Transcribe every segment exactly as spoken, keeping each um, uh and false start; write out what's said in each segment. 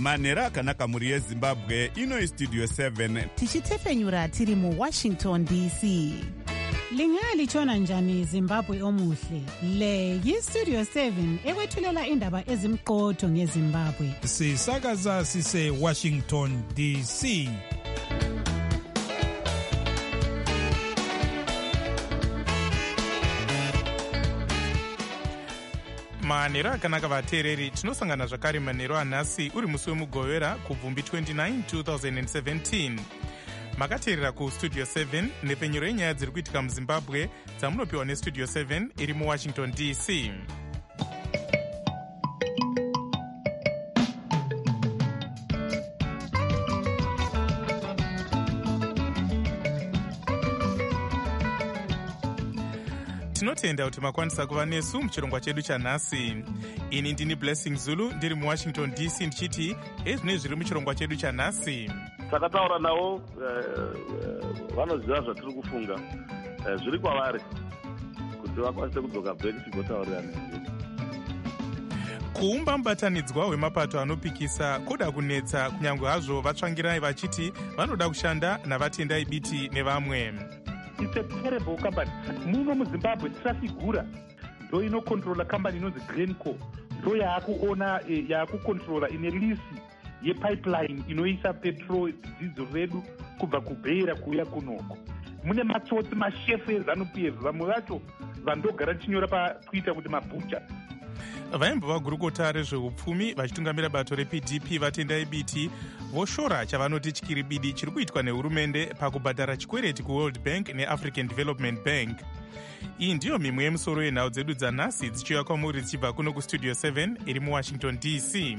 manhero akanaka mhuri yezimbabwe. Ino Studio seven tichitefenyura tiri muWashington D C. Lingalitshona njani Zimbabwe omuhle? Le yiStudio seven ekwethulela indaba ezimqotho ngeZimbabwe. Sisakaza sise Washington D C. manhero akanaka vateereri, tinosangana zvakare manhero anhasi uri musi wemugovera kubvumbi twenty-nine two thousand seventeen. makateerera kustudio seven nepfenyuro yenyaya dziri kuitika muzimbabwe dzamunopiwa nestudio seven iri muwashington D C. tinotenda kuti makwanisa kuva nesu muchirongwa chedu chanhasi. Ini ndini Blessing Zulu ndiri muwashington D C ndichiti ezvine zviri muchirongwa chedu chanhasi. Takataura navo vanoziva zvatiri kufunga, zviri kwavari kuti vakwanise kudzoka back tigotaurirana. Kuumba mubatanidzwa wemapato anopikisa kuda kunetsa, kunyange hazvo vatsvangirai vachiti vanoda kushanda navatendai biti nevamwe. It's a terrible company. Muno muZimbabwe Trafigura ndo inokontrola company inonzi Glencore, ndo yaakuona yaakukontrola ine lisi yepipeline inoisa petrol diesel redu kubva kuBeira kuuya kunoko. Mune matsotsi mashefu eZANU-P F, vamwe vacho vandogara chinyora patwitter kuti mabhucha. Vaimbo vagurukota rezveupfumi vachitungamira bato reP D P vatendai biti voshora chavanoti chikiribidi chiri kuitwa nehurumende pakubhadhara chikwereti kuWorld Bank neAfrican Development Bank. Iyi ndiyo mimwe yemusoro yenhau dzedu dzanhasi dzichiuya kwamuri dzichibva kuno kustudio seven iri muWashington D C.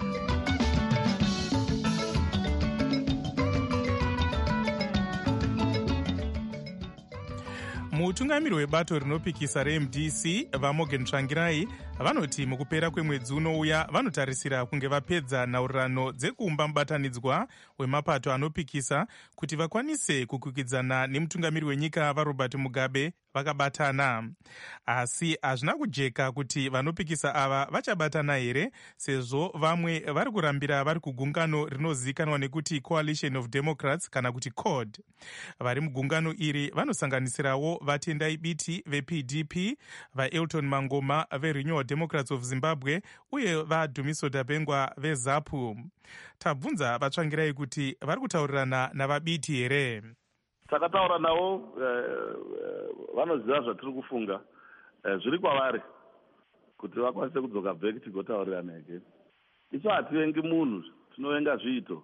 mutungamiri webato rinopikisa reM D C vaMorgan Tsvangirai vanoti mukupera kwemwedzi unouya vanotarisira kunge vapedza nhaurirano dzekuumba mubatanidzwa wemapato anopikisa kuti vakwanise kukwikwidzana nemutungamiri wenyika vaRobert Mugabe vakabatana. Asi hazvina kujeka kuti vanopikisa ava vachabatana here, sezvo vamwe vari kurambira vari kugungano rinozivikanwa nekuti Coalition of Democrats kana kuti C O D. Vari mugungano iri vanosanganisirawo vatendai biti veP D P, vaElton Mangoma veRenewal Democrats of Zimbabwe uye vaDumiso Dabengwa veZAPU. Tabvunza vatsvangirai kuti vari kutaurirana navabiti here. Takataura navo vanoziva zvatiri kufunga, zviri kwavari kuti vakwanise kudzoka back tigotaurirana again. Isu hativengi munhu, tinovenga zviito.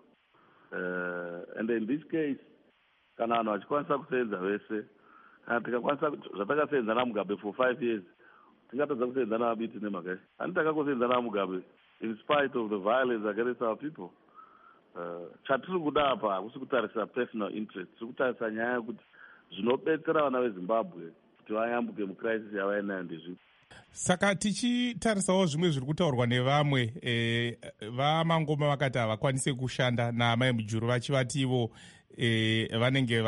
And in this case, kana vanhu vachikwanisa kusenza vese, kana tikakwanisa zvatakasenza naMugabe for five years, tingatadza kusenza navabiti nemhaka. Handitaka kusenza naMugabe in spite of the violence against our people. Chatiri kuda apa hakusi kutarisa personal interest, tiri kutarisa nyaya yekuti zvinobetsera vana veZimbabwe kuti vayambuke mucrisis yavainayo ndezvi. Saka tichitarisawo zvimwe zviri kutaurwa nevamwe, e, vaMangoma vakati havakwanise kushanda naamai Mujuru vachivati ivo e, vanenge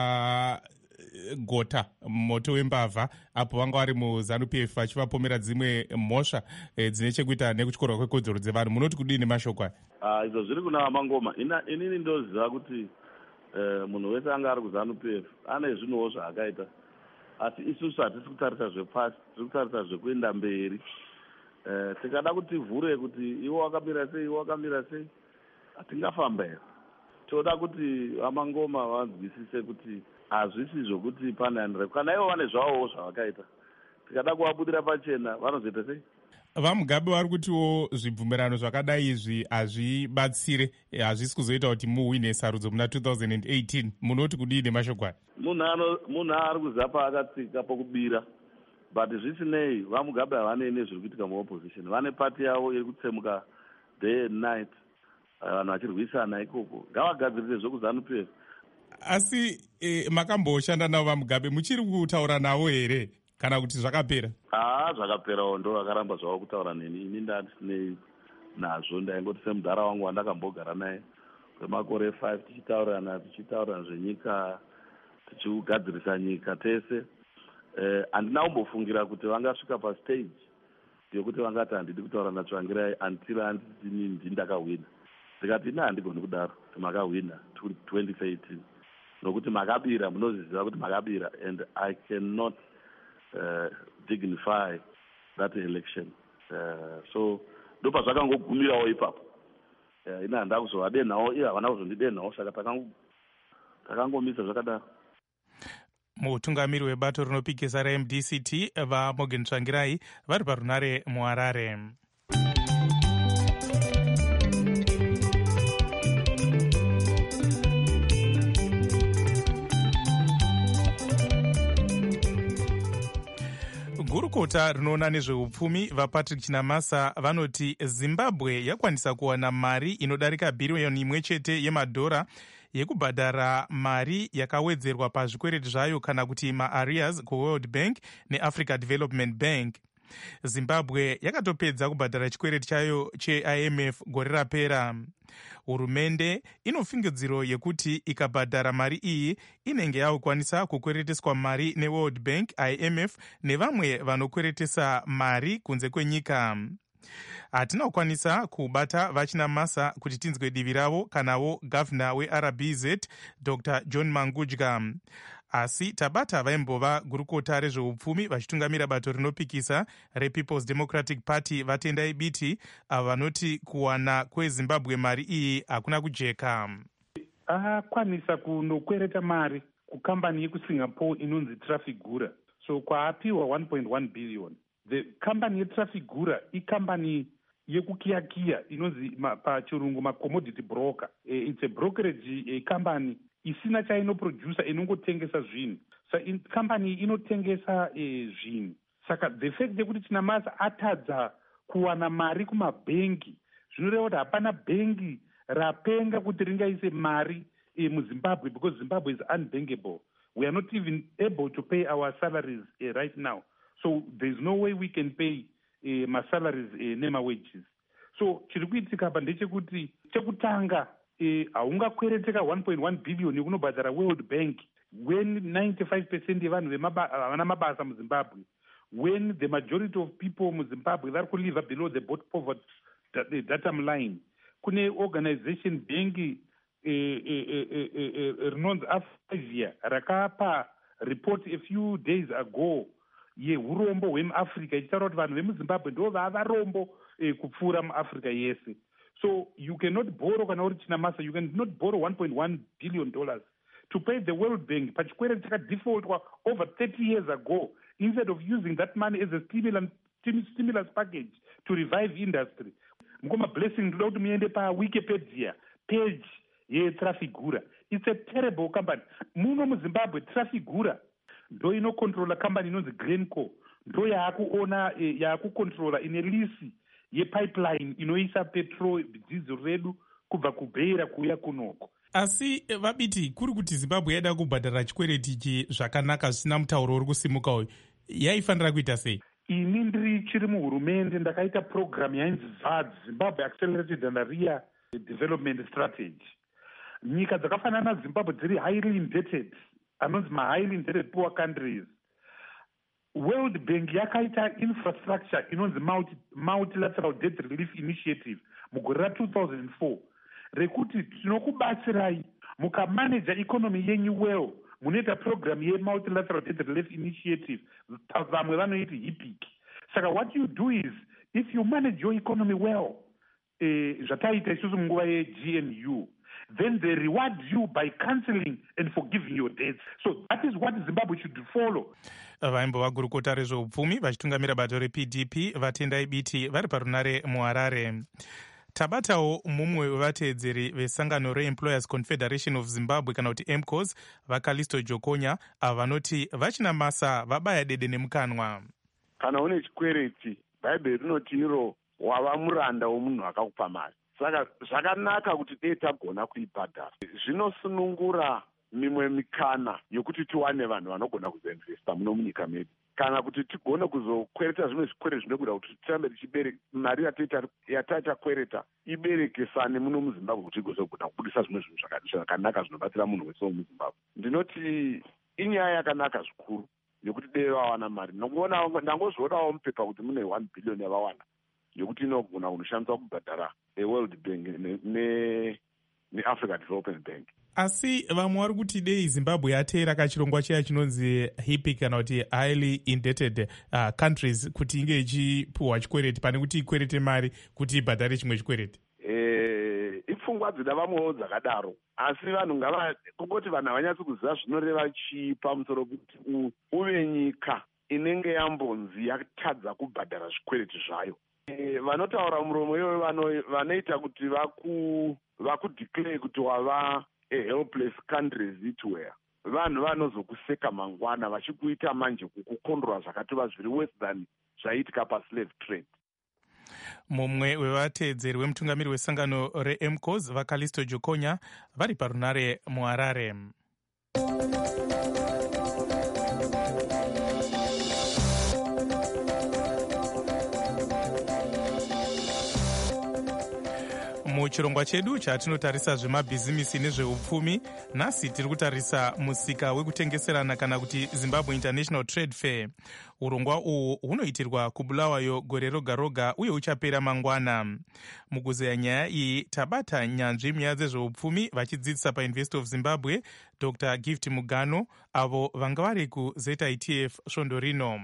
vakagota moto wembavha apo vanga vari muZANU-P F vachivapomera dzimwe mhosva e, dzine chekuita nekutyorwa kwekodzero dzevanhu. Munoti kudini mashoko aya? Ah, izvo zviri kuna vaMangoma. Inini ndoziva kuti uh, munhu wese anga ari kuZANU-P F ane zvinhuwo zvaakaita, asi isusu hatisi kutarisa zvepasi, tiri kutarisa zvekuenda mberi. Uh, tikada kuti tivhure kuti iwo wakamira sei, iwo wakamira sei, hatingafamba here. Toda kuti vaMangoma vanzwisise kuti hazvisi zvokuti panhandire, kana ivo vane zvavowo zvavakaita. Tikada kuvabudira pachena, vanozoita sei? vaMugabe vari kutiwo zvibvumirano zvakadai izvi hazvibatsire, hazvisi kuzoita kuti muhwine sarudzo muna two thousand eighteen. Munoti kudii nemashoko aya? Munhu ari kuziva paakatsika pokubira, but zvisinei vaMugabe havanei nezviri kuitika muopposition. Vane pati yavo iri kutsemuka day and night, vanhu vachirwisana ikoko. Ngavagadzirise zvekuZANU-P F. Asi e, makamboshanda navo vaMugabe, muchiri kutaura navo here kana kuti zvakapera? Ah, zvakaperawo, ndo vakaramba zvavo kutaura neni. Ini ndatinei nazvo, ndaingoti semudhara wangu wandakambogara naye kwemakore five tichitaurana tichitaurana zvenyika, tichigadzirisa nyika tese. Handina kumbofungira kuti vangasvika pastage yokuti vangati handidi kutaura naTsvangirai until handiti ndakahwina. ndikati ina handigoni kudaro kuti makahwina twenty thirteen nokuti makabira, munozviziva kuti makabira, and I cannot uh, dignify that election. Uh, so ndopa zvakangogumirawo ipapo. Uh, ina handa kuzovadenhawo, iye havana kuzondidenhawo, saka takangomisa zvakadaro. Mutungamiri webato rinopikisa raM D C T vaMorgan Tsvangirai vari parunare muHarare. Gurukota rinoona nezveupfumi vaPatrick Chinamasa vanoti Zimbabwe yakwanisa kuwana mari inodarika bhiriyoni imwe chete yemadhora yekubhadhara mari yakawedzerwa pazvikwereti zvayo kana kuti maarrears kuWorld Bank neAfrica Development Bank. Zimbabwe yakatopedza kubhadhara chikwereti chayo cheI M F gore rapera. Hurumende inofungidziro yekuti ikabhadhara mari iyi inenge yakukwanisa kukwereteswa mari neWorld Bank, I M F nevamwe vanokweretesa mari kunze kwenyika. Hatina kukwanisa kubata vaChinamasa kuti tinzwe divi ravo kanawo gavhina weR B Z Doctor John Mangudya. Asi tabata vaimbova gurukota rezveupfumi vachitungamira bato rinopikisa rePeople's Democratic Party vatendai biti avo vanoti kuwana kweZimbabwe mari iyi hakuna kujeka. Akwanisa kunokwereta mari kukambani yekuSingapore inonzi Trafigura. So kwaapiwa one point one billion. The company yeTrafigura ikambani yekukiyakiya inonzi pachirungu macommodity broker. Uh, it's a brokerage uh, company isina chainoproducer inongotengesa zvinhu. So in company inotengesa uh, zvinhu. Saka the fact yekuti Chinamasa atadza kuwana mari kumabhengi zvinoreva kuti hapana bhengi rapenga kuti ringaise mari uh, muZimbabwe, because Zimbabwe is unbankable. We are not even able to pay our salaries uh, right now. So there's no way we can pay uh, my salaries uh, nema wages. So chiri kuitika apa ndechekuti chekutanga haungakwereteka uh, one point one billion yekunobhadhara World Bank when ninety-five percent yevanhu havana mabasa muZimbabwe, when the majority of people muZimbabwe vari kulive below the poverty datum line. Kune organization bengi rinonzi Afavia rakapa report a few days ago yeurombo hwemuAfrica ichitaura kuti vanhu vemuZimbabwe ndo vava rombo eh, kupfuura muAfrica yese. So you cannot borrow kana uri Chinamasa, you cannot borrow one point one billion dollars to pay the World Bank pachikwereti chakadefaultwa over thirty years ago, instead of using that money as a stimulus, stimulus package to revive industry. Mukoma blessing ndoda kuti muende paWikipedia page yeTrafigura. It's a terrible company. Muno muZimbabwe Trafigura ndo inocontrola company inonzi Glencore, ndo yaakuona eh, yaakucontrola ine lisi yepipeline inoisa petrol diesel redu kubva kuBeira kuuya kunoko. Asi vabiti kuri kuti Zimbabwe yaida kubhadhara chikwereti ichi zvakanaka zvisina mutauro uri kusimuka uyu, yaifanira kuita sei? Ini ndiri chiri muhurumende ndakaita program yainzi Z A D, Zimbabwe Accelerated and Area Development Strategy. Nyika dzakafanana naZimbabwe dziri highly indebted, anonzi ma-highly indebted poor countries. World Bank yakaita infrastructure inonzi multi, multilateral debt relief initiative mugore ra two thousand four rekuti tinokubatsirai mukamanaja economy yenyu well, munoita program ye-multilateral debt relief initiative, vamwe vanoiti HIPIC. Saka what you do is, if you manage your economy well, eh, zvataita isusu munguva ye-G N U, then they reward you by cancelling and forgiving your debts. So that is what Zimbabwe should follow. Vaimbova gurukota rezveupfumi vachitungamira bato reP D P vatendai biti vari parunare muHarare. Tabatawo mumwe wevateedzeri vesangano reEmployers Confederation of Zimbabwe kana kuti M C O S vaKalisto Jokonya avo vanoti vaChinamasa vabaya dede nemukanwa. Kana une chikwereti bhaibheri rinoti iro wava muranda womunhu akakupa mari. Saka zvakanaka kuti dei tagona kuibhadhara. Zvinosunungura mimwe mikana yokuti tiwane vanhu vanogona kuzoinvesta muno munyika medu, kana kuti tigone kuzokwereta zvimwe zvikwereti zvinokuda kuti tirambe tichibereka mari yatatakwereta iberekesane muno muZimbabwe kuti igozogona kubudisa zvimwe zvinhu zvakanaka zvinobatsira munhu wese womuZimbabwe. Ndinoti inyaya yakanaka zvikuru yokuti dei vawana mari. Ndangozvionawo mupepa kuti mune one billion yavawana yokuti inogona kunoshandiswa kubhadhara eworld bank neafrica development bank. Asi vamwe vari kuti dei Zimbabwe yateera kachirongwa chiya chinonzi HIPC kana kuti highly indebted uh, countries kuti inge ichipuhwa chikwereti pane kuti ikwerete mari kuti ibhadhare chimwe chikwereti. Eh, ipfungwa dzida vamwewo dzakadaro, asi vanhu ngava kungoti vanhu havanyatsi kuziva zvinoreva chii pamusoro kuti uve nyika inenge yambonzi yatadza kubhadhara zvikwereti zvayo. E, vanotaura muromo iyoyo vanoita kuti vaku vakudeclare kuti wava a helpless countries it were vanhu vanozokuseka mangwana vachikuita manje kukukondora zvakatova zviri worse than zvaiitika paslave trade. Mumwe wevateedzeri wemutungamiri wesangano reM C O S vaCallisto Jokonya vari parunare muHarare. Muchirongwa chedu chatinotarisa zvemabhizimisi nezveupfumi, nhasi tiri kutarisa musika wekutengeserana kana kuti Zimbabwe International Trade Fair. Urongwa uhu hunoitirwa kuBulawayo gore roga roga uye uchapera mangwana. Mukuzeya nyaya iyi tabata nyanzvi munyaya dzezveupfumi vachidzidzisa paUniversity of Zimbabwe Doctor Gift Mugano avo vanga vari kuZ I T F svondo rino.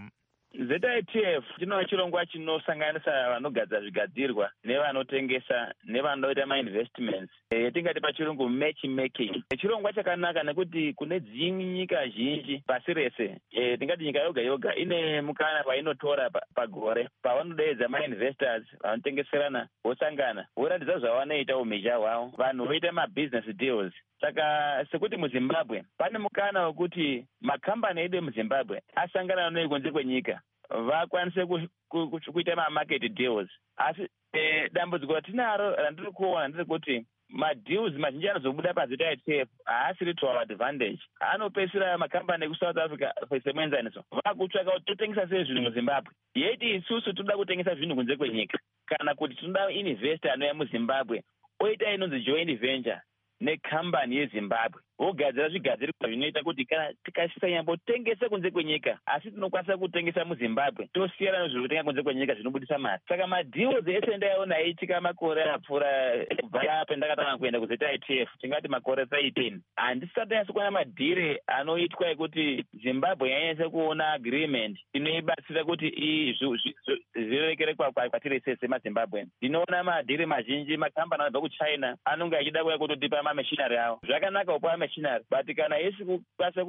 Z I T F chinova chirongwa chinosanganisa vanogadza zvigadzirwa nevanotengesa nevanoita mainvestments, yatingati pachirungu match making. Chirongwa chakanaka nekuti kune dzimwe nyika zhinji pasi rese, tingati nyika yoga yoga ine mukana painotora pagore pavanodeedza mainvestors vanotengeserana vosangana voratidza zvavanoita umhizha hwavo, vanhu voita mabusiness deals. Saka sekuti muZimbabwe pane mukana wekuti makambani edu muZimbabwe asangana nekunze kwenyika vakwanise kuita mamarket deals. Asi e, dambudziko ratinaro randiri kuona nderekuti madeals mazhinji anozobuda paZ I T F haasiri to our advantage. Anopedzisira makambani ekuSouth Africa semuenzaniso vakutsvaka kuti totengesa sei zvinhu muZimbabwe, yeti isusu toda kutengesa zvinhu kunze kwenyika, kana kuti tinoda investor anouya muZimbabwe oita inonzi joint venture nekambani yeZimbabwe vogadzira zvigadzirwa zvinoita kuti kana tikasanyambotengesa kunze kwenyika asi tinokwanisa kutengesa muZimbabwe tosiyana nezvekutenga kunze kwenyika zvinobudisa mari. Saka madeals ese ndaiona aiitika makore apfuura kubva pendakatanga kuenda kuZ I T F tingati makore thirteen, handisati nyatso kuona madhiri anoitwa ekuti Zimbabwe yanyanyisa kuona agreement inoibatsira kuti zvirekere kwatiri sese maZimbabwe. Ndinoona madhiri mazhinji makambani anobva kuChina anonge achida kuya kutotipa mamachinari avo, zvakanaka kupa machinari, but kana isi kukwanisa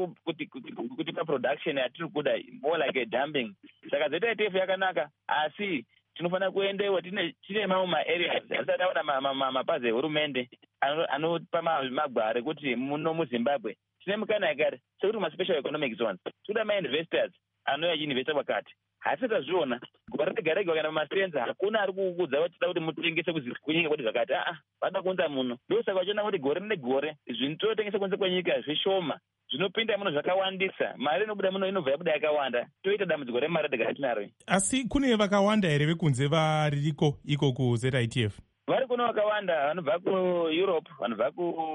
kutipa production yatiri kuda more like a dumping. Saka Z I T F yakanaka, asi tinofanira kuendewo tine mamwe maareas asati aona mapazi ehurumende anopa magwaro ekuti muno muZimbabwe tine mukana yakati sekuti maspecial economic zones toda mainvestors anouya achiinvesta kwakati. Hasi tazviona gore rega rega kana mumasenza hakuna ari kukuudza kuti tida kuti mutengese kunyika kuti zvakati aa vada kuunza muno. Ndosaka vachiona kuti gore negore zvinototengesa kunze kwenyika zvishoma, zvinopinda muno zvakawandisa, mari inobuda muno inobva yabuda yakawanda, toita dambudziko remari rega tinaro. Asi kune vakawanda here vekunze variko iko kuZ I T F? Vari kuno vakawanda, vanobva kuEurope, vanobva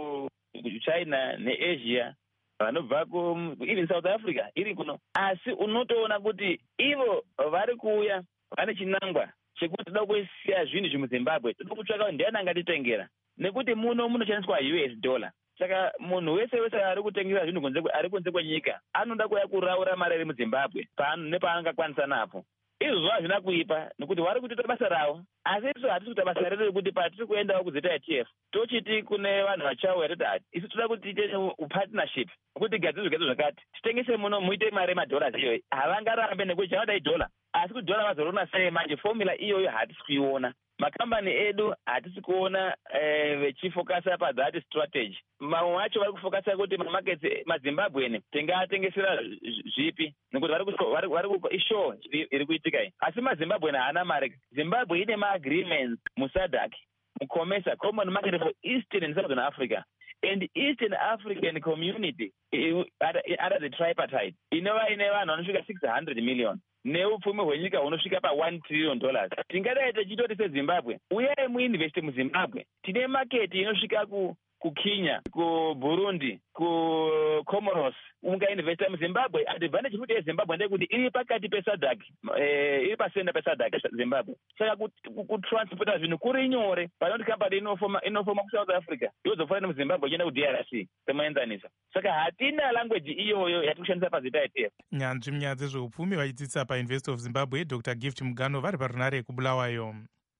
kuChina neAsia, vanobva ku even South Africa iri kuno. Asi unotoona kuti ivo vari kuuya vane chinangwa chekuti toda kusiya zvinhu zvemuZimbabwe, toda kutsvaka ndiani angatitengera, nekuti muno munoshandiswa U S dollar. Saka munhu wese wese ari kutengesa zvinhu kunze ari kunze kwenyika anoda kuya kuraura mari iri muZimbabwe nepaangakwanisa napo. Izvo hazvina kuipa nekuti vari kutoita basa ravo, asi isu hatisi kuita basa redu rekuti patiri kuendawo kuZ I T F tochiti kune vanhu vachauya toti hati isu toda kuti tiite upartnership kuti gadzire zvigadzo zvakati titengese muno muite mari yemadhollars iyoyi. Havangarambe nekuti chavada idhola, asi kuti dhola vazorona sei manje, fomula iyoyo hatisi kuiona. Makambani edu hatisi kuona vechifokasa padzati strategy. Mamwe vacho vari kufokasa kuti mamarkets maZimbabweni tingatengesera zvipi nekuti vari ishow iri kuitika iyi. Asi maZimbabweni haana mari. Zimbabwe ine maagreements muSADC, muCOMESA, Common Market for Eastern and Southern Africa, and Eastern African Community under the tripartite inova ine vanhu vanosvika six hundred million neupfumi hwenyika hunosvika pa one trillion dollars. Tingadai tichitoti seZimbabwe uyai muinveste muZimbabwe, tine market inosvika ku kukenya, kuburundi, kucomoros ungainvesta muzimbabwe. Advantage futi yezimbabwe ndekuti iri pakati pesadhak, eh, iri pasenda pesadhak zimbabwe. Saka kutransporta zvinhu kuri nyore panoti kambani inofoma inofoma kusouth africa yozofanira muzimbabwe ichienda kudr c semaenzanisa. Saka hatina language iyoyo yatikushandisa pazita yetf. Nyanzvi munyaya dzezveupfumi vachidzidzisa pauniversity of zimbabwe Dr Gift Mugano vari parunare yekubulawayo.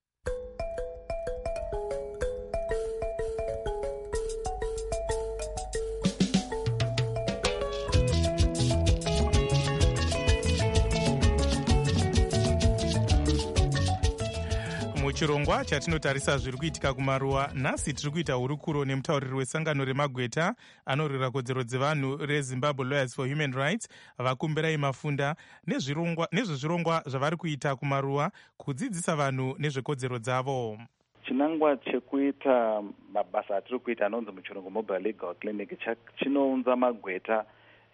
Muchirongwa chatinotarisa zviri kuitika kumaruwa, nhasi tiri kuita hurukuro nemutauriri wesangano remagweta anorwira kodzero dzevanhu reZimbabwe Lawyers for Human Rights, Vakumbirai Mafunda, nezvezvirongwa zvavari kuita kumaruwa kudzidzisa vanhu nezvekodzero dzavo. Chinangwa chekuita mabasa atiri kuita anonzi muchirungu Mobile Legal Clinic chinounza magweta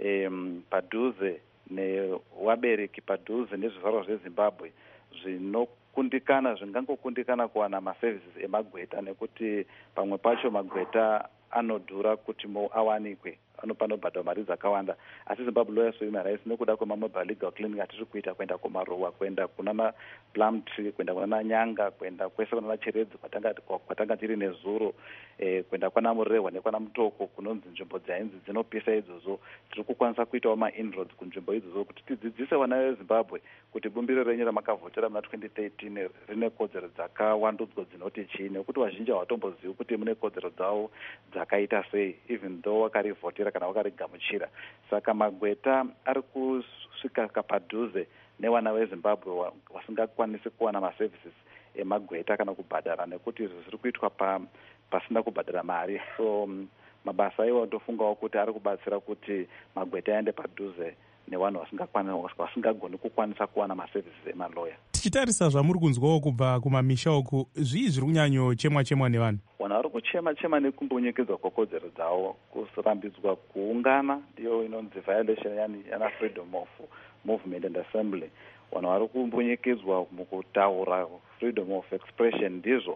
em, padhuze newabereki padhuze nezvizvarwa zveZimbabwe zvino kundikana zvingangokundikana kuwana maservices emagweta nekuti pamwe pacho magweta anodhura kuti mo awanikwe, anopanobhadha mari dzakawanda. Asi Zimbabwe Lawyers for Human Rights nekuda kwemamobile legal clinic atiri kuita kuenda kumaruwa, kuenda kunana plum tree, kuenda kunana nyanga, kuenda kwese kunana cheredzi kwatanga tiri nezuro, eh, kuenda kwana murehwa nekwana mutoko kunonzi nzvimbo dzainzi dzinopisa idzodzo. Tiri kukwanisa kuitawo ma-inroads kunzvimbo idzodzo kuti tidzidzise vana veZimbabwe kuti bumbiro renyu ramakavhotera muna twenty thirteen rine kodzero dzakawandudzwa dzinoti chii, nekuti vazhinji havatombozivi kuti mune kodzero dzavo dzakaita sei even though wakarivhotera kana wakarigamuchira. Saka magweta ari kusvika padhuze nevana veZimbabwe vasingakwanisi kuwana maservices emagweta kana kubhadhara, nekuti izvi zviri kuitwa pa pasina kubhadhara mari. So mabasa iwo ndofungawo kuti ari kubatsira kuti magweta aende padhuze nevanhu vasingagoni kukwanisa kuwana maservices emaloya. Tichitarisa zvamuri kunzwawo kubva kumamisha uku, zvii zviri kunyanyochemwa chemwa nevanhu? Vanhu vari kuchema chema nekumbonyekedzwa kwekodzero dzavo, kurambidzwa kuungana, ndiyo inonzi violation yani yana freedom of movement and assembly. Vanhu vari kumbonyekedzwa mukutaura, freedom of expression ndizvo.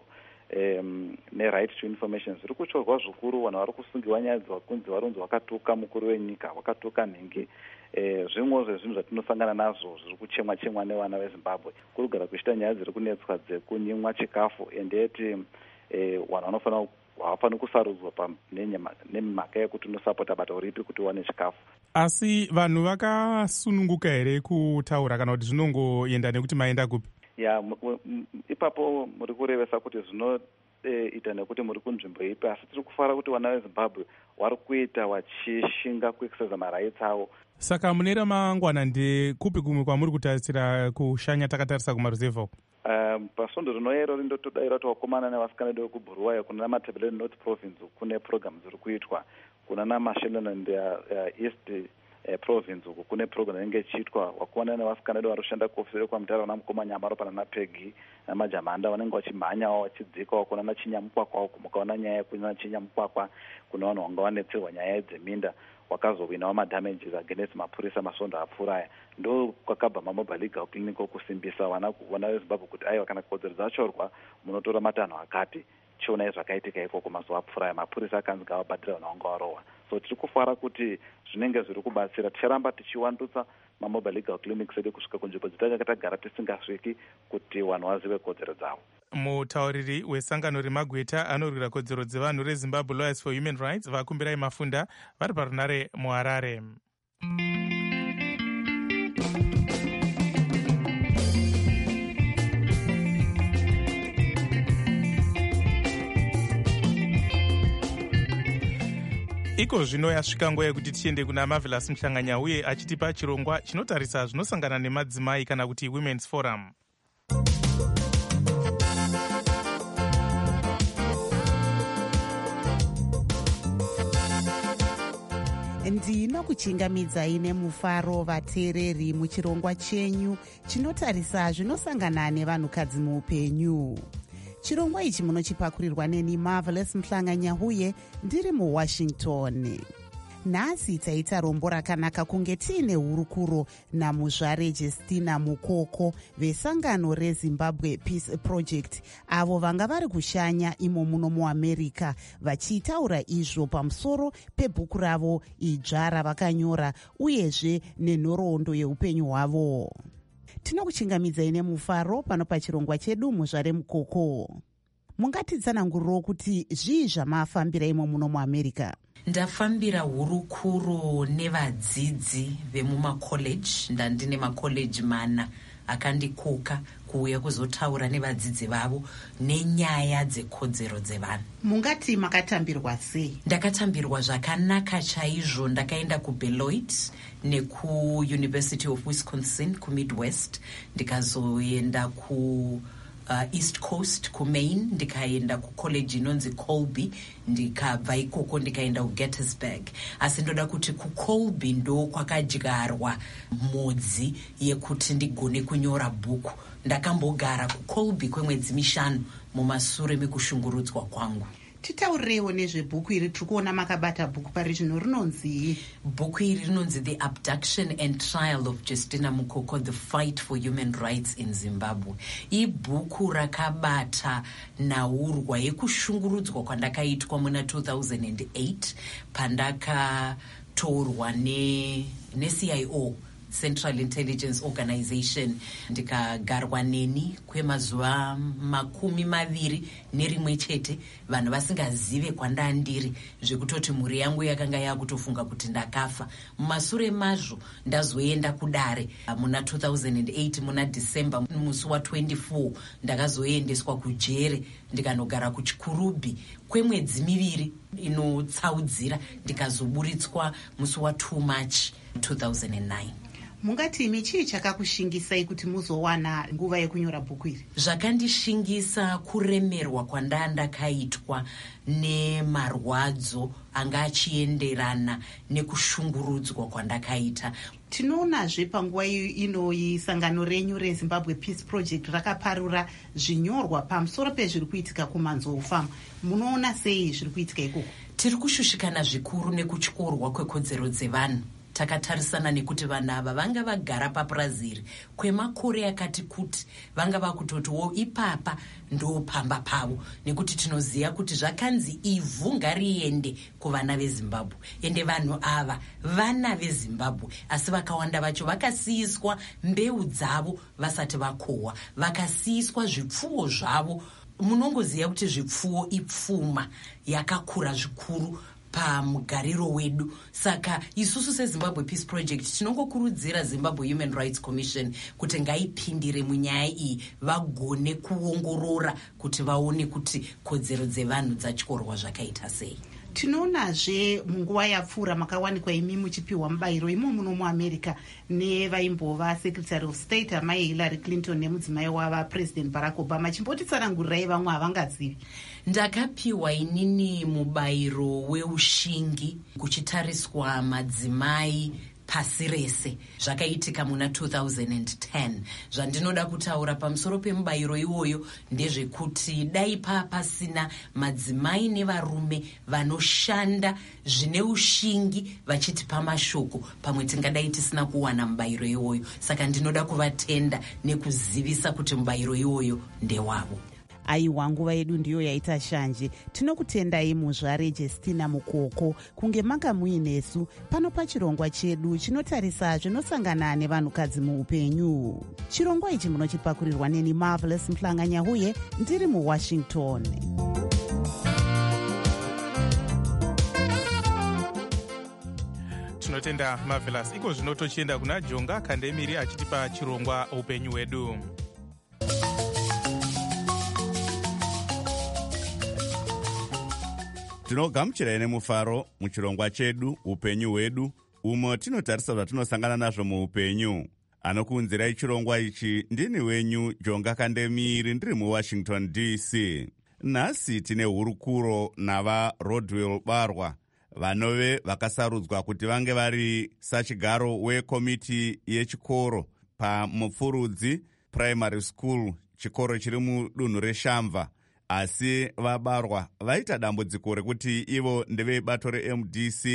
Um, ne-right to information zviri kuchorwa zvikuru. Vanhu vari kusungiwa nyaya dzakunzi varunzi wakatuka mukuru wenyika, wakatuka nhingi. Eh, zvimwe zvezvinhu zvatinosangana nazvo zviri kuchemwa chemwa nevana veZimbabwe kuri kugara kuchita nyaya dziri kunetswa dzekunyimwa chikafu, ende yeti eh, vanhu vanofanira havafaniri kusarudzwa nemhaka yekuti unosapota bato ripi kuti uwane chikafu. Asi vanhu vakasununguka here kutaura kana kuti zvinongoenda nekuti maenda kupi? Ya, ipapo muri kurevesa kuti zvinoita nekuti muri kunzvimbo ipi, asi tiri kufara kuti vana veZimbabwe vari kuita vachishinga kuexercise marights avo. Saka mune ramangwana ndekupi kumwe kwamuri kutarisira kushanya takatarisa kumaruzevha uku? Um, pasvondo rinoyero rindotodaira kuti vakomana nevasikana vedu vekubhuruwayo kuna namatebeleni North Province kune program dziri kuitwa, kuna namasheland uh, East uh, Province uku kune program inenge ichiitwa. Vakomana nevasikana vedu vari kushanda kuofisiri kwamutara namukoma Nyamaro pana napegi namajamanda vanenge vachimhanyawo vachidzikawo kuna naChinyamukwakwa, mukaona nyaya yekunyanya Chinyamukwakwa, kuna vanhu vanga vanetserwa nyaya dzeminda wakazowinawo madamages against mapurisa masvondo apfuuraya. Ndo kwakabva mamobile legal clinic okusimbisa vana vana veZimbabwe kuti aiwa kana kodzero dzachorwa munotora matanho akati, chionai zvakaitika ikoko mazuva apfuuraya, mapurisa akanzi ngavabhadhira vanhu vanga varohwa. So tiri kufara kuti zvinenge zviri kubatsira. Ticharamba tichiwandutsa mamobile legal clinics edu kusvika kunzvimbo dzatanga tagara tisingasviki kuti vanhu vazive kodzero dzavo. Mutauriri wesangano remagweta anorwira kodzero dzevanhu reZimbabwe Lawyers for Human Rights, Vakumbirai Mafunda, vari parunare muHarare. Iko zvino yasvika nguva yekuti tiende kuna Marvelous Mhlanganya uye achitipa chirongwa chinotarisa zvinosangana nemadzimai kana kuti Women's Forum. ndinokuchingamidzai nemufaro vateereri muchirongwa chenyu chinotarisa zvinosangana nevanhukadzi muupenyu. Chirongwa ichi munochipakurirwa neni Marvelous Mhlanganya uye ndiri muWashington. nhasi taita rombo rakanaka kunge tiine hurukuro namuzvare Justina Mukoko vesangano reZimbabwe Peace Project, avo vanga vari kushanya imo muno muamerica, vachitaura izvo pamusoro pebhuku ravo idzva ravakanyora uyezve nenhoroondo yeupenyu hwavo. Tinokuchingamidzai nemufaro pano pachirongwa chedu muzvare Mukoko. Mungatitsananguriro kuti zvii zvamafambira imo muno muamerica? Ndafambira hurukuro nevadzidzi vemumakoleji. Ndandine makoleji mana akandikoka kuuya kuzotaura nevadzidzi vavo nenyaya dzekodzero dzevanhu. Mungati makatambirwa sei? Ndakatambirwa zvakanaka chaizvo. Ndakaenda kuBeloit nekuUniversity of Wisconsin kuMidwest, ndikazoenda ku Uh, East Coast kuMaine, ndikaenda kucollege inonzi Colby, ndikabva ikoko ndikaenda kuGettysburg. Asi ndoda kuti kuColby ndo kwakadyarwa modzi yekuti ndigone kunyora bhuku. Ndakambogara kuColby kwemwedzi mishanu mumashure mekushungurudzwa kwangu. Titaurirewo nezvebhuku iri. Tiri kuona makabata bhuku pari zvino, rinonzi? Bhuku iri rinonzi The Abduction and Trial of Justina Mukoko, The Fight for Human Rights in Zimbabwe. Ibhuku rakabata nhaurwa yekushungurudzwa kwandakaitwa muna two thousand eight pandakatorwa ne, ne-C I O, Central Intelligence Organization, ndikagarwa neni kwemazuva makumi maviri nerimwe chete, vanhu vasingazive kwandandiri, zvekutoti mhuri yangu yakanga yakutofunga kuti ndakafa. Mumashure mazvo ndazoenda kudare muna two thousand eight muna December musi wa twenty-four ndakazoendeswa kujere ndikanogara kuchikurubi kwemwedzi miviri inotsaudzira, ndikazoburitswa musi wa two March two thousand nine. Mungati imi chii chakakushingisai kuti muzowana nguva yekunyora bhuku iri? Zvakandishingisa kuremerwa kwandandakaitwa nemarwadzo anga achienderana nekushungurudzwa kwandakaita. Tinoonazve panguva inoyi sangano renyu reZimbabwe Peace Project rakaparura zvinyorwa pamusoro pezviri kuitika kumanzou farm. Munoona sei zviri kuitika ikoko? Tiri kushushikana zvikuru nekutyorwa kwekodzero dzevanhu. Takatarisana nekuti vanhu ava vanga vagara papraziri kwemakore akati kuti, vanga vakutotiwo ipapa ndo pamba pavo, nekuti tinoziva kuti zvakanzi ivhu ngariende kuvana veZimbabwe. Ende vanhu ava vana veZimbabwe, asi vakawanda vacho vakasiyiswa mbeu dzavo vasati vakohwa, vakasiyiswa zvipfuwo zvavo. Munongoziva kuti zvipfuwo ipfuma yakakura zvikuru pamugariro wedu. Saka isusu seZimbabwe Peace Project tinongokurudzira Zimbabwe Human Rights Commission kuti ngaipindire munyaya iyi, vagone kuongorora kuti vaone kuti kodzero dzevanhu dzatyorwa zvakaita sei. Tinoonazve munguva yapfuura makawanikwa imi muchipiwa mubayiro imo muno muamerica nevaimbova Secretary of State amai Hillary Clinton nemudzimai wava President Barack Obama. Chimbotitsanangurirai vamwe havangazivi. Ndakapiwa inini mubayiro weushingi kuchitariswa madzimai pasi rese. Zvakaitika muna two thousand ten. Zvandinoda kutaura pamusoro pemubayiro iwoyo ndezvekuti dai papasina madzimai nevarume vanoshanda zvine ushingi vachitipa mashoko, pamwe tingadai tisina kuwana mubayiro iwoyo. Saka ndinoda kuvatenda nekuzivisa kuti mubayiro iwoyo ndewavo. Aiwa, nguva yedu ndiyo yaita shanje. Tinokutendai muzvare Justina Mukoko kunge manga muinesu pano pachirongwa chedu chinotarisa zvinosangana nevanhukadzi muupenyu. Chirongwa ichi munochipakurirwa neni Marvelous Mhlanga-Nyahuye, ndiri muWashington. Tinotenda Marvelous. Iko zvino tochienda kuna Jonga Kandemiri achitipa chirongwa upenyu wedu. Tinogamuchirai nemufaro muchirongwa chedu upenyu hwedu, umo tinotarisa zvatinosangana nazvo muupenyu. Anokuunzirai chirongwa ichi ndini wenyu Jonga Kandemiri, ndiri muWashington D C. Nhasi tine hurukuro nava Rodwell Barwa, vanove vakasarudzwa kuti vange vari sachigaro wekomiti yechikoro paMupfurudzi Primary School, chikoro chiri mudunhu reShamva. Asi vabarwa vaita dambudziko rekuti ivo ndevebato reM D C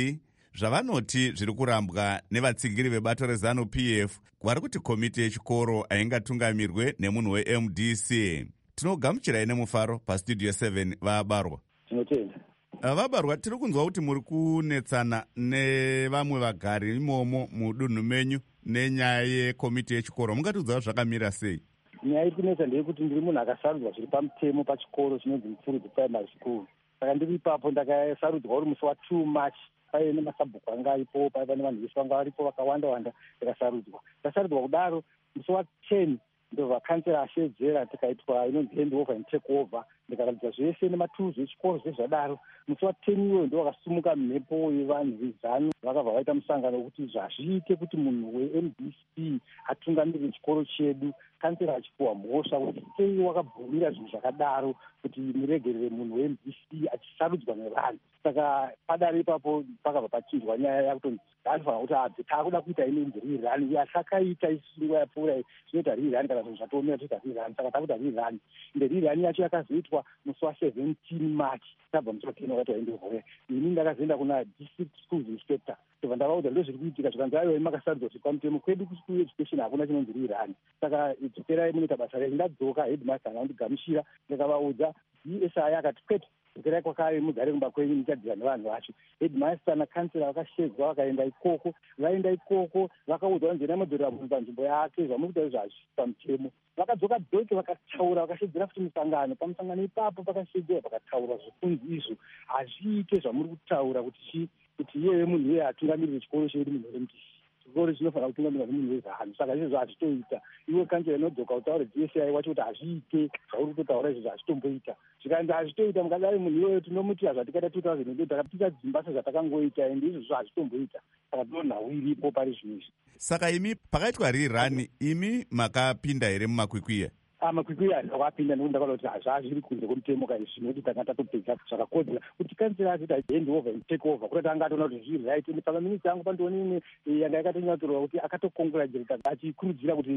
zvavanoti zviri kurambwa nevatsigiri vebato rezanu P F vari kuti komiti yechikoro haingatungamirwe nemunhu we-M D C. Tinogamuchirai nemufaro pastudio seven vabarwa. Tinotenda. Vabarwa, tiri kunzwa kuti muri kunetsana nevamwe vagari imomo mudunhu menyu nenyaya yekomiti yechikoro. Mungatiudzawo zvakamira sei? Nyaya iri kunetsa ndeyekuti ndiri munhu akasarudzwa zviri pamutemo pachikoro chinonzi Mupfurudzi primary school. Saka ndiri ipapo ndakasarudzwa uri musi wa2 March. Paive nemasabhuku anga aripo, paiva nevanhu vese vanga varipo vakawanda wanda, ndakasarudzwa. Ndasarudzwa kudaro musi wa10 ndo vakansera ashedzera tikaitwa inonzi hand over and take over, ndikaratidza zvese nematuzi echikoro zvezvadaro. Musi wa10 iwoyo ndo vakasumuka mhepo yevanhu vezanu vakabva vaita musangano wekuti zvazviite kuti munhu we-M D C atungamirire chikoro chedu. Kansera achipuwa mhosva kuti sei wakabvumira zvinhu zvakadaro, kuti muregerere munhu we-M D C achisarudzwa nevanhu. Saka padare ipapo pakabva pachinjwa nyaya yakutonzi anofanira kuti abve taakuda kuita inonzi rirani yatakaita isusu nguva yapfuura zvinoita rirani kana zvinhu zvatoomera toita rirani. Saka takuita rirani ende rirani yacho yakazoitwa musi wa17 March tabva musi wa10 wakati waendehore. Ini ndakazoenda kuna district schools inspector tobva ndavaudza ndo zviri kuitika zvikanzi aiwa makasarudzwa zviri pamutemo kwedu kuschool education hakuna chinonzi rirani. Saka dzokerai munoita basa renyu. Ndadzoka headmaster akandigamuchira ndikavaudza D S I akati kwete dzokerai kwakare mugare kumba kwenyu muchadzira nevanhu vacho. Headmaster nakansera vakashedzwa vakaenda ikoko. Vaenda ikoko vakaudzwa vanzi ena modhorera munhu panzvimbo yake zvamuri kuita zvazvisi pamutemo. Vakadzoka dzoke vakataura vakashedzera futi musangano. Pamusangano ipapo pakashedzera vakataura zvikunzi izvo hazviite zvamuri kutaura kuti chi kuti iyeye munhu iye atungamirire chikoro chedu munhu we-M D C. Chikoro chinofanira kutungamirwa nemunhu wezanu. Saka izvozvo hazvitoita. Iwe kansera inodzoka kutaura D S I wacho kuti hazviite zvauri kutotaura izvozvo hazvitomboita. Zvikanzi hazvitoita mukadai munhu iyoyo tinomutira zvatikaita two thousand eight takapisa dzimba sezvatakangoita ende izvozvo hazvitomboita. Saka tinonhau iripo pari zvino izvi. Saka imi pakaitwa rirani, imi makapinda here mumakwikwiya? Makwikwiya handakapinda nekuti ndakaona kuti hazva zviri kunze kwemutemo kai zvino kuti tanga tatopedza zvakakodzera kuti kansera achiita hand over and take over kuti tanga atoona kuti zviri right. Ende pamaminitsi angu pandioni imwe yanga yakatonyatorwa kuti akatokongratulata achikurudzira kuti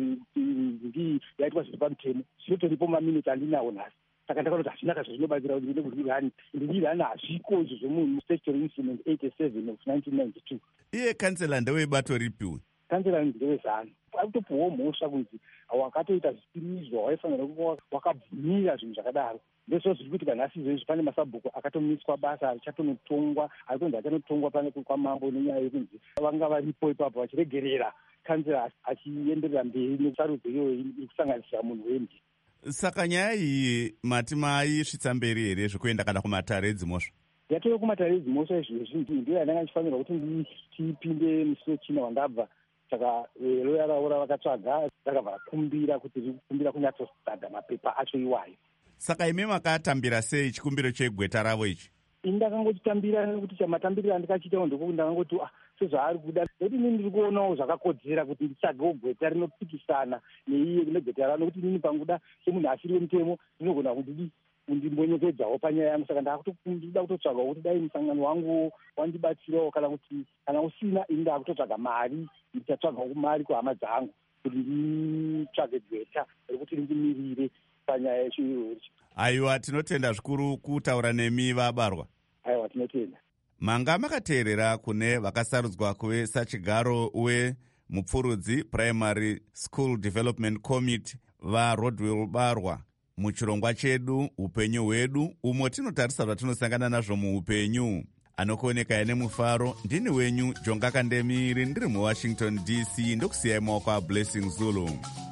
ndii yaitwa zviri pamutemo. Zvinotoripo maminitsi andinawo nhasi. Saka ndakaona kuti hazvina kazvo zvinobatsira kuti ndine kurirani ende rirani hazviko izvo zvemunhu statutory instrument eighty-seven of nineteen ninety-two. Iye kansela ndewebato ripiwe? Kansela ndewezanu. Akutopuwawo mhosva kunzi wakatoita zvisiri izvo waifanira kuva wakabvumira zvinhu zvakadaro. Ndizvo zviri kuitika nhasi izvozvi. Pane masabhuku akatomiswa basa achatonotongwa aitonzi achanotongwa pane kwamambo nenyaya yekunzi vanga varipo ipapo vachiregerera kansela achienderera mberi nesarudzo iyoyo iri kusanganisira munhu we-M D C. Saka nyaya iyi mati maisvitsa mberi here zvekuenda kana kumatare edzimhosva? yatova kumatare edzimhosva izvozvi ndiyo yandanga ndichifanirwa kuti tipinde musi wechina wandabva. Saka loya raora vakatsvaga vakabva vakumbira kuti riri kukumbira kunyatsodhadha mapepa acho iwayo. Saka imi makatambira sei chikumbiro chegweta ravo ichi? Ndakangochitambira nekuti chamatambirira ndikachiitawo ndekuti ndakangoti ah sezvaari kuda nekuti inini ndiri kuonawo zvakakodzera kuti nditsvagewo gweta rinopikisana neiye negweta rano nekuti inini panguda semunhu asiri wemutemo ndinogona kuti ndimbonyekedzawo panyaya yangu. Saka ndakutoda kutotsvagawo kuti dai musangano wangu wandibatsirawo kana kuti kana usina ini ndakutotsvaga mari ndichatsvagawo mari kuhama dzangu kuti nditsvage gweta rekuti rindimirire panyaya yacho iyoyo. Aiwa, tinotenda zvikuru kutaura nemi vabarwa. Aiwa, tinotenda. Manga makateerera kune vakasarudzwa kuve sachigaro weMupfurudzi Primary School Development Committee vaRodwell Barwa muchirongwa chedu upenyu hwedu umo tinotarisa zvatinosangana nazvo muupenyu. Anokuoneka nemufaro ndini wenyu Jonga Kandemiri ndiri muWashington D C ndokusiyai maoko aBlessing Zulu.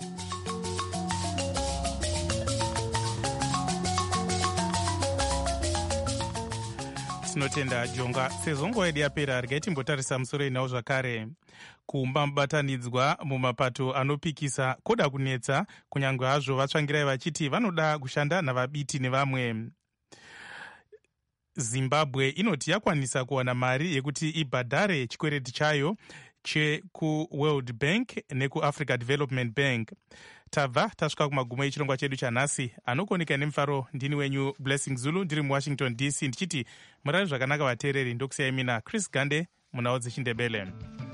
Tinotenda Jonga. Sezvo nguva yedu yapera, regai timbotarisa musoro inawo zvakare. Kuumba mubatanidzwa mumapato anopikisa kuda kunetsa, kunyange hazvo vatsvangirai vachiti vanoda kushanda navabiti nevamwe. Zimbabwe inoti yakwanisa kuwana mari yekuti ibhadhare chikwereti chayo chekuWorld Bank nekuAfrica Development Bank. Tabva tasvika kumagumo echirongwa chedu chanhasi. Anokuoneka nemufaro ndini wenyu Blessing Zulu ndiri muWashington D C ndichiti murari zvakanaka vateereri. Ndokusiyai mina Chris Gande munhau dzechiNdebele.